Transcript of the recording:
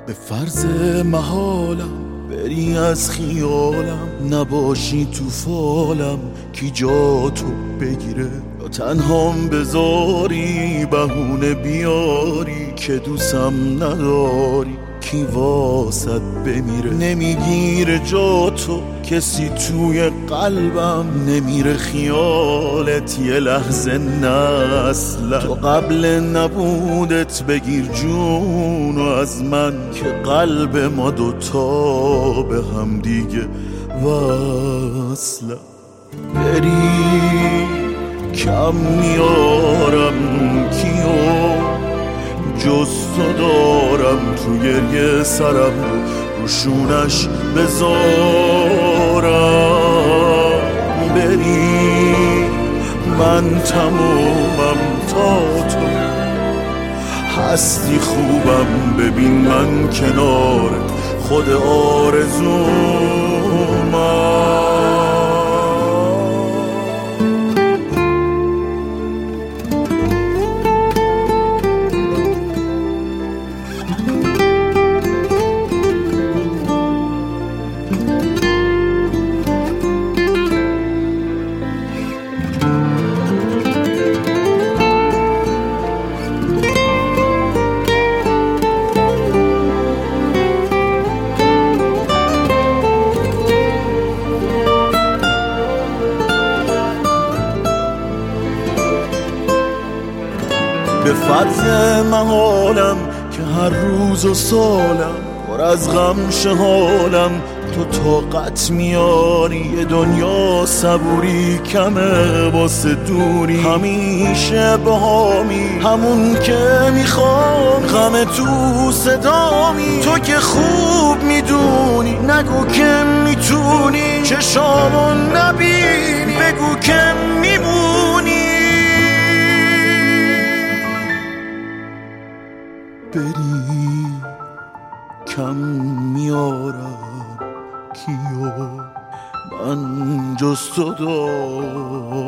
به فرض محالم بری از خیالم، نباشی تو فالم کی جا تو بگیره، یا تنهام بذاری بهونه بیاری که دوستم نداری کی واسد بمیره. نمیگیره جا تو کسی توی قلبم، نمیره خیالت یه لحظه نه اصلا. تو قبل نبودت بگیر جونو از من که قلب ما دوتا به هم دیگه وصله. بری کم میارم کیو جز تو دارم، تو گریه سرم روشونش بذارم. بری من تمومم تا تو هستی خوبم، ببین من کنارت خود آرزومم. به فرض محالم که هر روز و سالم پر از غم شه حالم، تو طاقت میاری یه دنیا صبوری کمه واسه دوری. همیشه بهامی همون که میخوام، غم تو صدامی تو که خوب میدونی. نگو که میتونی چشامو نبینی، بگو که میمونی. بری کم میارم کیو من جز تو دارم.